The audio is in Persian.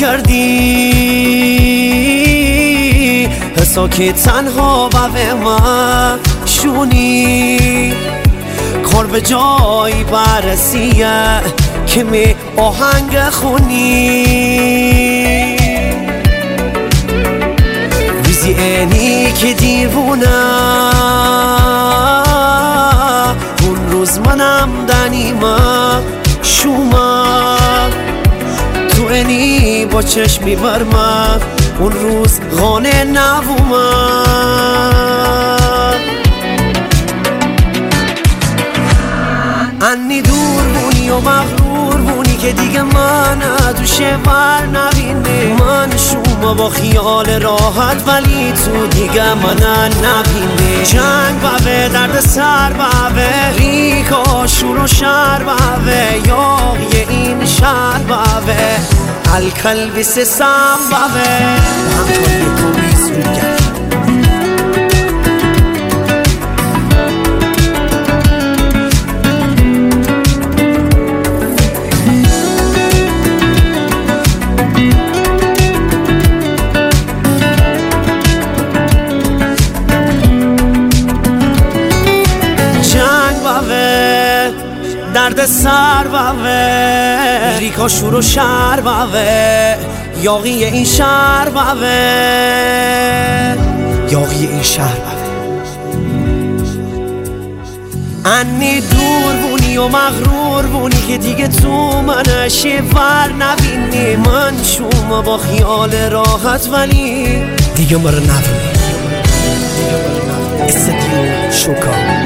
کردی حسا که تنها به من شونی کار به جایی برسیه که می آهنگ خونی روزی اینی که دیوونه اون روز منم دنیمه شومه تو اینی با چشمی برمه اون روز غانه نبومه انی دور بونی و مغرور بونی که دیگه من دوشه بر نبینه من شومه با خیال راحت ولی تو دیگه من نبینه جنگ بابه درد سر بابه ریکا شور و شر بابه یاغی این شهر بابه الکلبی سم بابه همطوری کویز رو گرد درد سر بابه ریکا شور و شر بابه یاغی این شهر بابه یاغی این شهر بابه انی دور بونی و مغرور بونی که دیگه تو منش ور نبینی من شومه با خیال راحت ولی دیگه مرا نبینی استدیو شوکا